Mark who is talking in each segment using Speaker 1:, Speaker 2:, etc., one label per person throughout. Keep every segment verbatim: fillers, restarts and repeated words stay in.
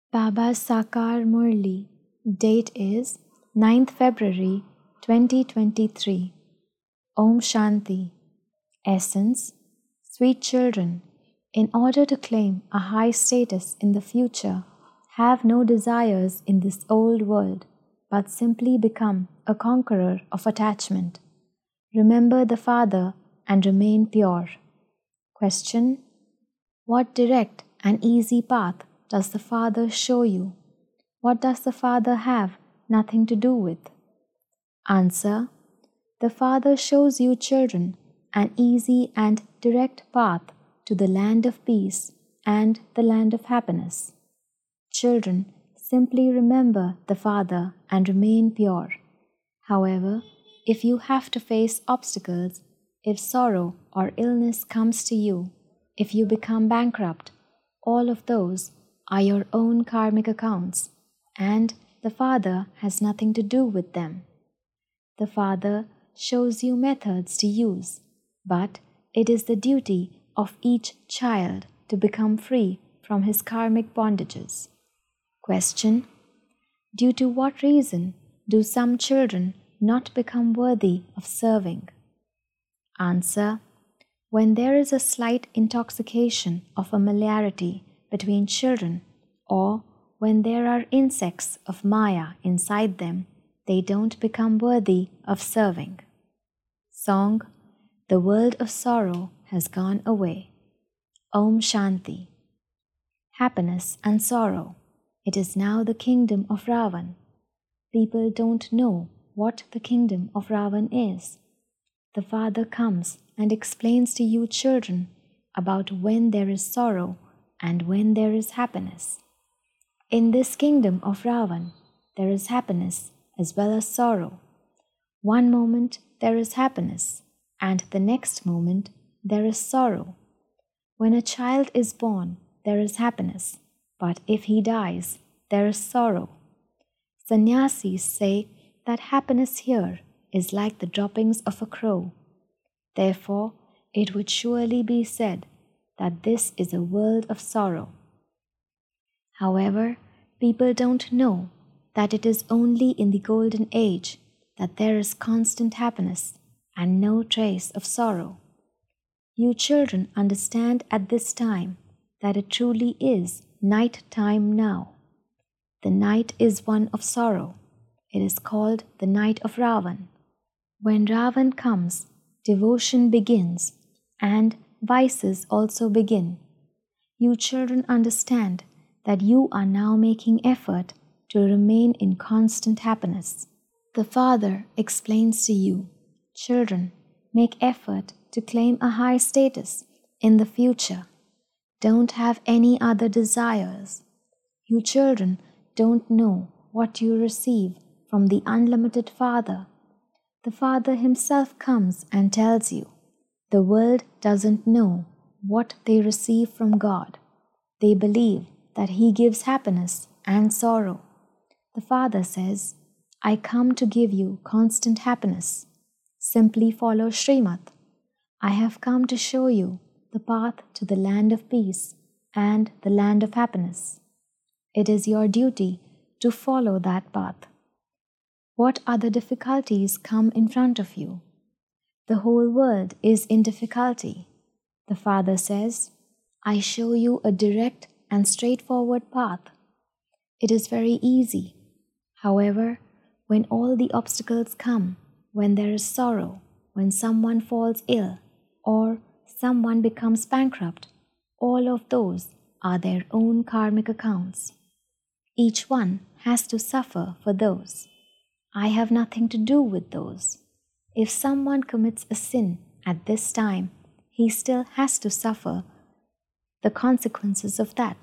Speaker 1: Baba Sakar Murli. Date is ninth February twenty twenty-three. Om Shanti. Essence: Sweet children, in order to claim a high status in the future, have no desires in this old world, but simply become a conqueror of attachment. Remember the Father and remain pure. Question: What direct and easy path does the Father show you? What does the Father have nothing to do with? Answer: The Father shows you children an easy and direct path to the land of peace and the land of happiness. Children, simply remember the Father and remain pure. However, if you have to face obstacles, if sorrow or illness comes to you, if you become bankrupt, all of those are your own karmic accounts, and the Father has nothing to do with them. The Father shows you methods to use, but it is the duty of each child to become free from his karmic bondages. Question: Due to what reason do some children not become worthy of serving? Answer: When there is a slight intoxication of familiarity between children, or when there are insects of Maya inside them, they don't become worthy of serving. Song: The world of sorrow has gone away. Om Shanti. Happiness and sorrow. It is now the kingdom of Ravan. People don't know what the kingdom of Ravan is. The Father comes and explains to you children about when there is sorrow and when there is happiness. In this kingdom of Ravan, there is happiness as well as sorrow. One moment there is happiness, and the next moment there is sorrow. When a child is born, there is happiness, but if he dies, there is sorrow. Sannyasis say that happiness here is like the droppings of a crow. Therefore, it would surely be said that this is a world of sorrow. However, people don't know that it is only in the golden age that there is constant happiness and no trace of sorrow. You children understand at this time that it truly is night time now. The night is one of sorrow. It is called the night of Ravan. When Ravan comes, devotion begins, and vices also begin. You children understand that you are now making effort to remain in constant happiness. The Father explains to you, children, make effort to claim a high status in the future. Don't have any other desires. You children don't know what you receive from the unlimited Father. The Father himself comes and tells you, the world doesn't know what they receive from God. They believe that He gives happiness and sorrow. The Father says, I come to give you constant happiness. Simply follow Srimad. I have come to show you the path to the land of peace and the land of happiness. It is your duty to follow that path. What other difficulties come in front of you? The whole world is in difficulty. The Father says, I show you a direct and straightforward path. It is very easy. However, when all the obstacles come, when there is sorrow, when someone falls ill, or someone becomes bankrupt, all of those are their own karmic accounts. Each one has to suffer for those. I have nothing to do with those. If someone commits a sin at this time, he still has to suffer the consequences of that.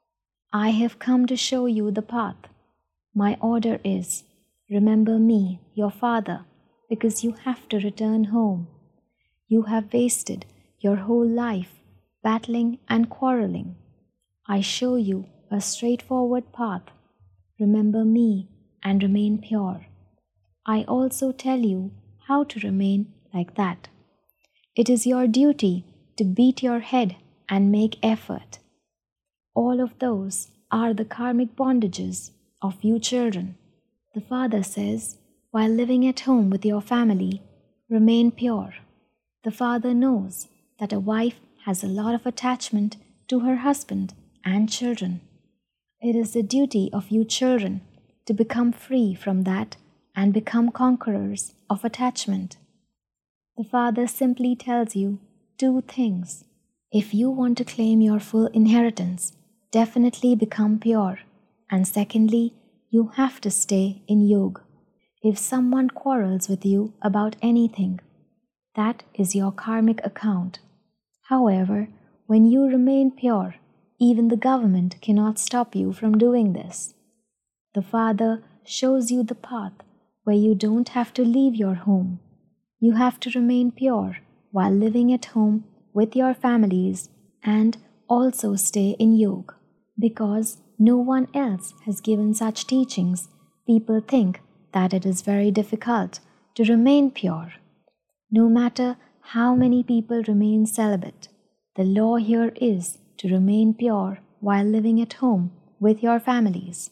Speaker 1: I have come to show you the path. My order is, remember me, your Father, because you have to return home. You have wasted your whole life battling and quarreling. I show you a straightforward path. Remember me and remain pure. I also tell you how to remain like that. It is your duty to beat your head and make effort. All of those are the karmic bondages of you children. The father says, while living at home with your family, remain pure. The father knows that a wife has a lot of attachment to her husband and children. It is the duty of you children to become free from that and become conquerors of attachment. The father simply tells you two things. If you want to claim your full inheritance, definitely become pure. And secondly, you have to stay in yoga. If someone quarrels with you about anything, that is your karmic account. However, when you remain pure, even the government cannot stop you from doing this. The Father shows you the path where you don't have to leave your home. You have to remain pure while living at home with your families and also stay in yoga. Because no one else has given such teachings, people think that it is very difficult to remain pure. No matter how many people remain celibate, the law here is to remain pure while living at home with your families.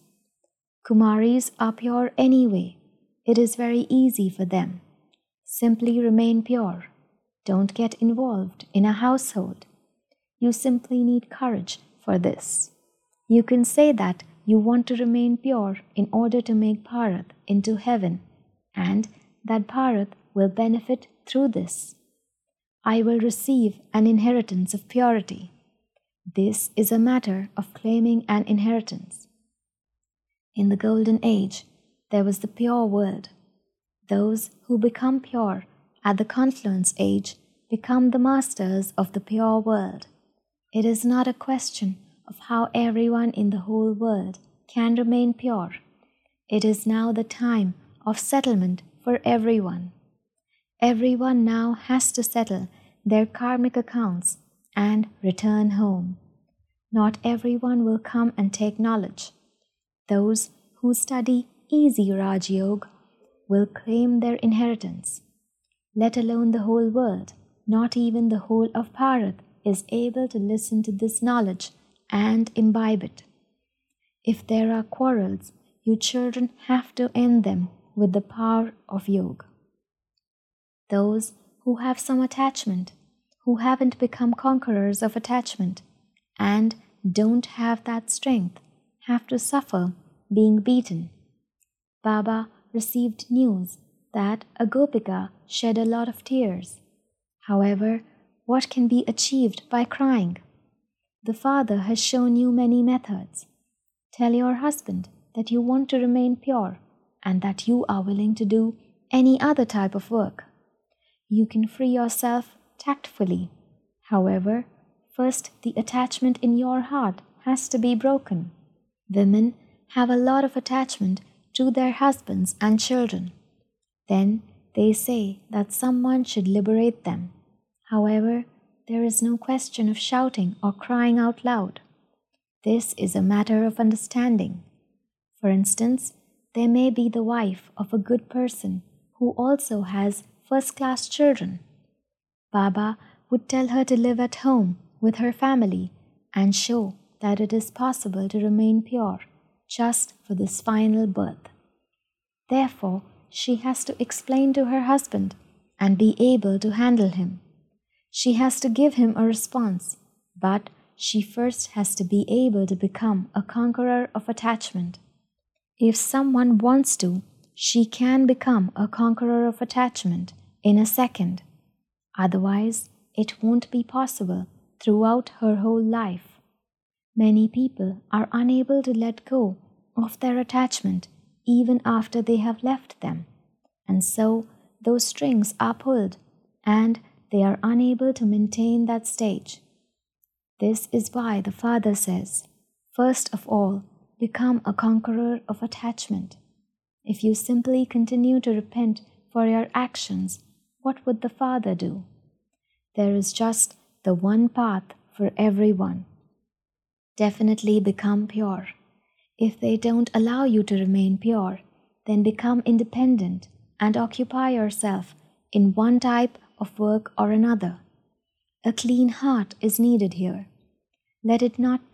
Speaker 1: Kumaris are pure anyway. It is very easy for them. Simply remain pure. Don't get involved in a household. You simply need courage for this. You can say that you want to remain pure in order to make Bharat into heaven, and that Bharat will benefit through this. I will receive an inheritance of purity. This is a matter of claiming an inheritance. In the Golden Age, there was the pure world. Those who become pure at the Confluence Age become the masters of the pure world. It is not a question of how everyone in the whole world can remain pure. It is now the time of settlement for everyone. Everyone now has to settle their karmic accounts and return home. Not everyone will come and take knowledge. Those who study easy Raj Yoga will claim their inheritance. Let alone the whole world, not even the whole of Bharat is able to listen to this knowledge and imbibe it. If there are quarrels, you children have to end them with the power of yoga. Those who have some attachment, who haven't become conquerors of attachment, and don't have that strength, have to suffer being beaten. Baba received news that a Gopika shed a lot of tears. However, what can be achieved by crying? The Father has shown you many methods. Tell your husband that you want to remain pure and that you are willing to do any other type of work. You can free yourself tactfully. However, first the attachment in your heart has to be broken. Women have a lot of attachment to their husbands and children. Then they say that someone should liberate them. However, there is no question of shouting or crying out loud. This is a matter of understanding. For instance, there may be the wife of a good person who also has first-class children. Baba would tell her to live at home with her family and show that it is possible to remain pure just for this final birth. Therefore, she has to explain to her husband and be able to handle him. She has to give him a response, but she first has to be able to become a conqueror of attachment. If someone wants to, she can become a conqueror of attachment in a second. Otherwise, it won't be possible throughout her whole life. Many people are unable to let go of their attachment even after they have left them, and so those strings are pulled and they are unable to maintain that stage. This is why the Father says, first of all, become a conqueror of attachment. If you simply continue to repent for your actions, what would the Father do? There is just the one path for everyone. Definitely become pure. If they don't allow you to remain pure, then become independent and occupy yourself in one type of work or another. A clean heart is needed here. Let it not be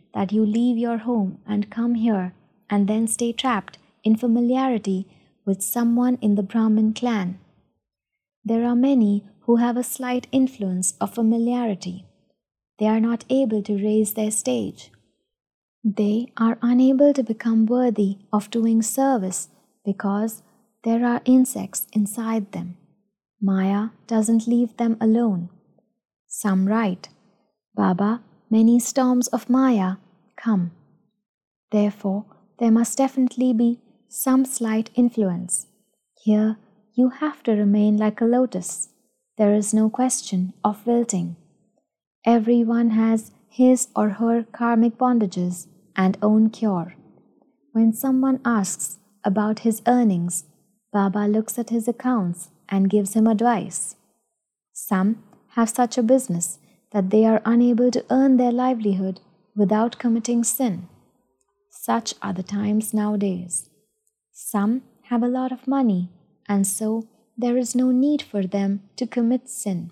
Speaker 1: that you leave your home and come here and then stay trapped in familiarity with someone in the Brahmin clan. There are many who have a slight influence of familiarity. They are not able to raise their stage. They are unable to become worthy of doing service because there are insects inside them. Maya doesn't leave them alone. Some write, Baba, many storms of Maya come. Therefore, there must definitely be some slight influence. Here, you have to remain like a lotus. There is no question of wilting. Everyone has his or her karmic bondages and own cure. When someone asks about his earnings, Baba looks at his accounts and gives him advice. Some have such a business that they are unable to earn their livelihood without committing sin. Such are the times nowadays. Some have a lot of money, and so there is no need for them to commit sin.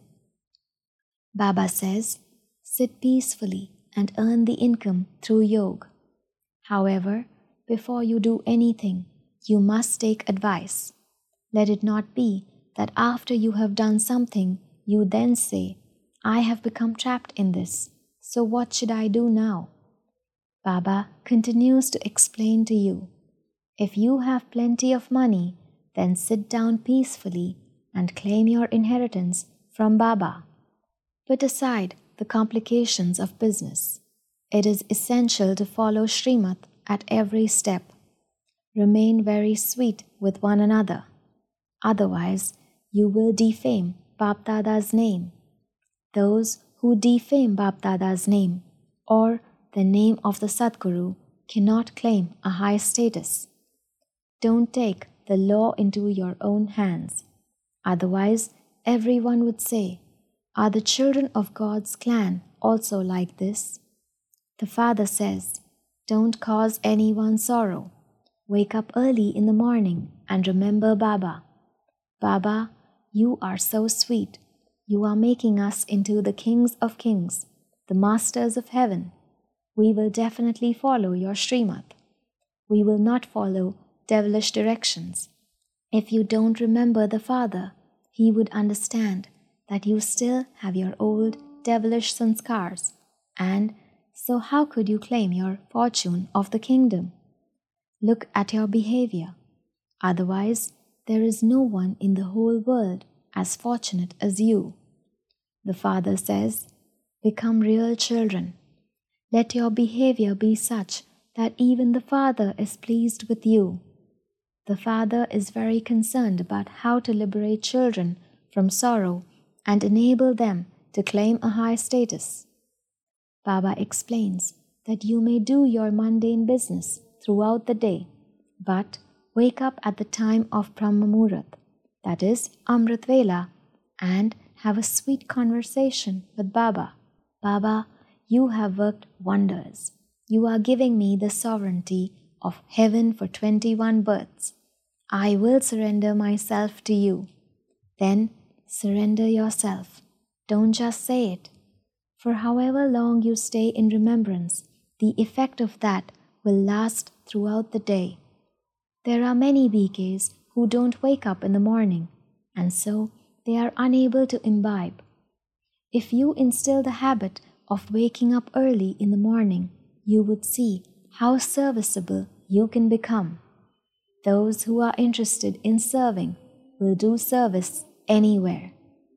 Speaker 1: Baba says, sit peacefully and earn the income through yoga. However, before you do anything, you must take advice. Let it not be that after you have done something, you then say, I have become trapped in this, so what should I do now? Baba continues to explain to you, if you have plenty of money, then sit down peacefully and claim your inheritance from Baba. Put aside the complications of business. It is essential to follow Srimad at every step. Remain very sweet with one another. Otherwise, you will defame Bap-Dada's name. Those who defame Bap-Dada's name or the name of the Sadguru cannot claim a high status. Don't take the law into your own hands. Otherwise, everyone would say, are the children of God's clan also like this? The father says, don't cause anyone sorrow. Wake up early in the morning and remember Baba. Baba, you are so sweet. You are making us into the kings of kings, the masters of heaven. We will definitely follow your Srimad. We will not follow devilish directions. If you don't remember the Father, he would understand that you still have your old devilish sanskars, and so how could you claim your fortune of the kingdom? Look at your behavior. Otherwise, there is no one in the whole world as fortunate as you. The Father says, become real children. Let your behavior be such that even the Father is pleased with you. The Father is very concerned about how to liberate children from sorrow and enable them to claim a high status. Baba explains that you may do your mundane business throughout the day, but wake up at the time of Brahma Muhurat, that is Amrit Vela, and have a sweet conversation with Baba. Baba, you have worked wonders. You are giving me the sovereignty of heaven for twenty-one births. I will surrender myself to you. Then surrender yourself. Don't just say it. For however long you stay in remembrance, the effect of that will last throughout the day. There are many B Ks who don't wake up in the morning, and so they are unable to imbibe. If you instill the habit of waking up early in the morning, you would see how serviceable you can become. Those who are interested in serving will do service anywhere.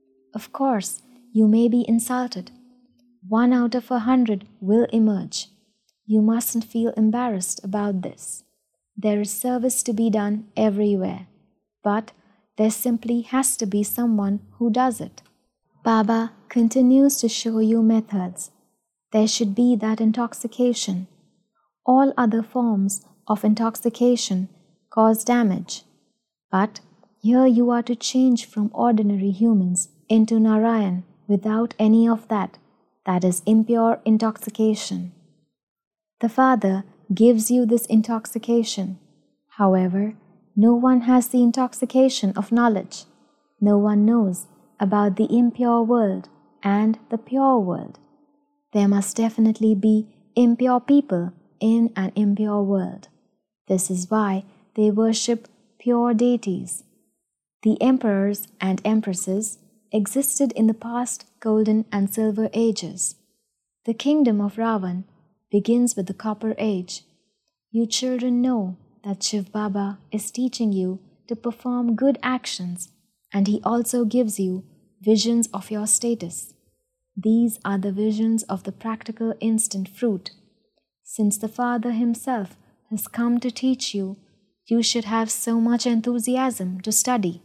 Speaker 1: Of course, you may be insulted. One out of a hundred will emerge. You mustn't feel embarrassed about this. There is service to be done everywhere, but there simply has to be someone who does it. Baba continues to show you methods. There should be that intoxication. All other forms of intoxication cause damage. But here you are to change from ordinary humans into Narayan without any of that. That is impure intoxication. The Father gives you this intoxication. However, no one has the intoxication of knowledge. No one knows about the impure world and the pure world. There must definitely be impure people in an impure world. This is why they worship pure deities. The emperors and empresses existed in the past golden and silver ages. The kingdom of Ravan begins with the copper age. You children know that Shiv Baba is teaching you to perform good actions, and he also gives you visions of your status. These are the visions of the practical instant fruit. Since the Father himself has come to teach you, you should have so much enthusiasm to study.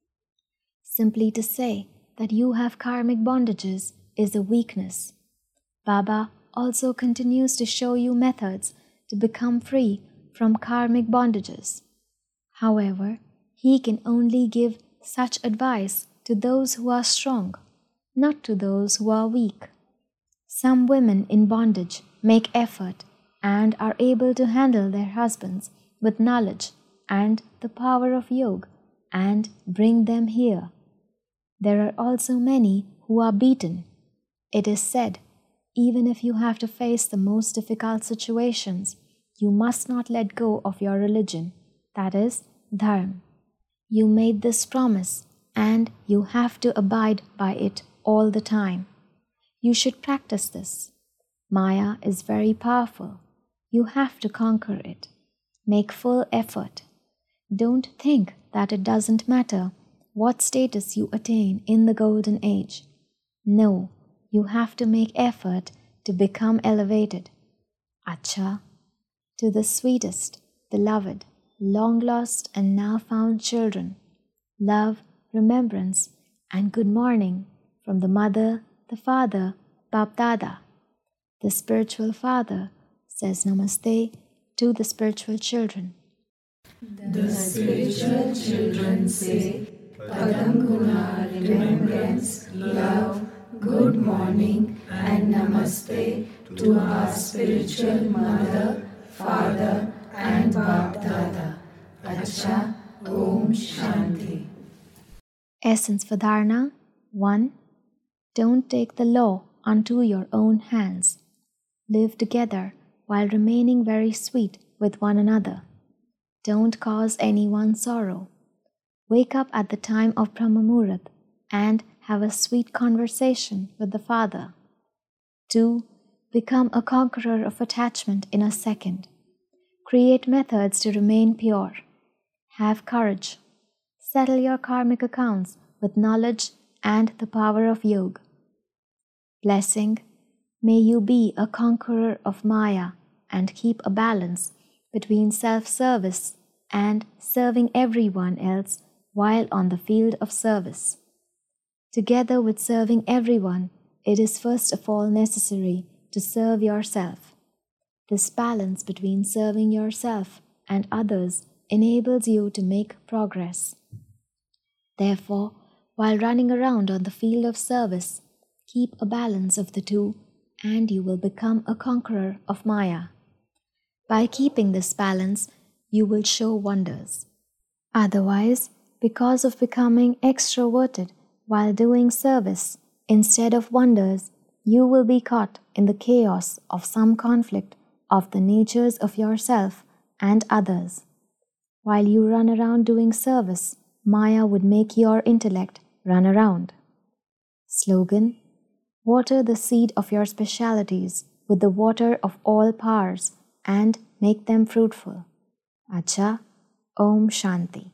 Speaker 1: Simply to say that you have karmic bondages is a weakness. Baba also continues to show you methods to become free from karmic bondages. However, he can only give such advice to those who are strong, not to those who are weak. Some women in bondage make effort and are able to handle their husbands with knowledge and the power of yoga and bring them here. There are also many who are beaten. It is said, even if you have to face the most difficult situations, you must not let go of your religion, that is, dharma. You made this promise and you have to abide by it all the time. You should practice this. Maya is very powerful. You have to conquer it. Make full effort. Don't think that it doesn't matter what status you attain in the golden age. No, you have to make effort to become elevated. Acha, to the sweetest, beloved, long-lost and now-found children, love, remembrance, and good morning from the mother, the father, Bap Dada. The spiritual father says namaste to the spiritual children.
Speaker 2: The spiritual children say Padam Guna, remembrance, love, good morning, and namaste to our spiritual mother, father, and Bap Dada. Acha, Om Shanti.
Speaker 1: Essence for Dharana one. Don't take the law unto your own hands. Live together while remaining very sweet with one another. Don't cause anyone sorrow. Wake up at the time of Brahma Muhurat and have a sweet conversation with the Father. two. Become a conqueror of attachment in a second. Create methods to remain pure. Have courage. Settle your karmic accounts with knowledge and the power of yoga. Blessing. May you be a conqueror of Maya and keep a balance between self-service and serving everyone else while on the field of service. Together with serving everyone, it is first of all necessary to serve yourself. This balance between serving yourself and others enables you to make progress. Therefore, while running around on the field of service, keep a balance of the two and you will become a conqueror of Maya. By keeping this balance, you will show wonders. Otherwise, because of becoming extroverted while doing service instead of wonders, you will be caught in the chaos of some conflict of the natures of yourself and others. While you run around doing service, Maya would make your intellect run around. Slogan: water the seed of your specialities with the water of all powers and make them fruitful. Acha, Om Shanti.